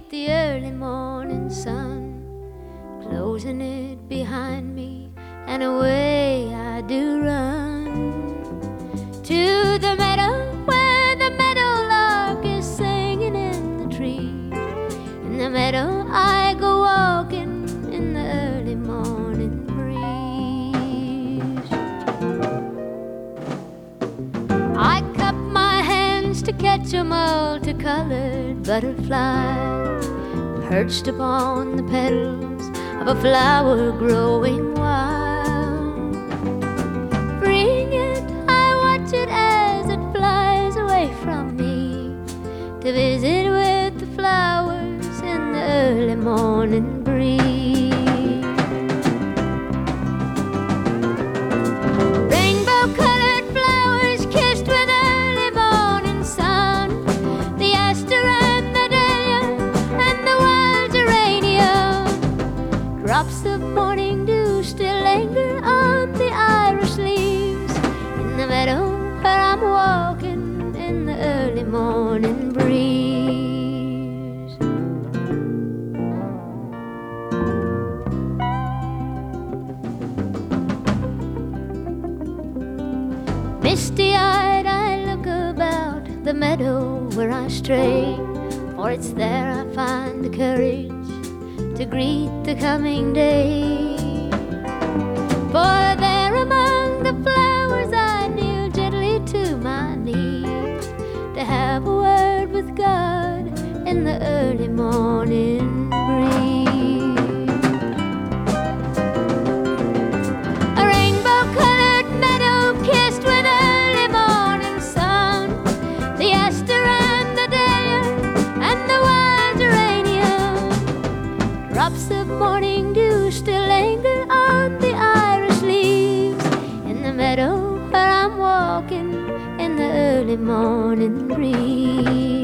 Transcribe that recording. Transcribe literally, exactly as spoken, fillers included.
meet the early morning sun, closing it behind me, and away I do run to the meadow where the meadowlark is singing in the tree. In the meadow I go walking in the early morning breeze. I cup my hands to catch a multicolored butterfly perched upon the petals of a flower growing wild. Freeing it, I watch it as it flies away from me to visit with the flowers in the early morning breeze. Rainbow-colored flowers kissed with early morning sun, the aster and the dahlia and the wild geranium. Drops of morning dew still linger on the iris leaves in the meadow where I'm walking in the early morning breeze. Misty-eyed I look about the meadow where I stray, for it's there I find the courage to greet the coming day. For there among the flowers I kneel gently to my knees to have a word with God in the early morning breeze. A rainbow-colored meadow kissed with early morning sun, the aster and the dahlia and the wild geranium. Drops of morning dew still linger on the iris leaves in the meadow where I'm walking in the early morning breeze.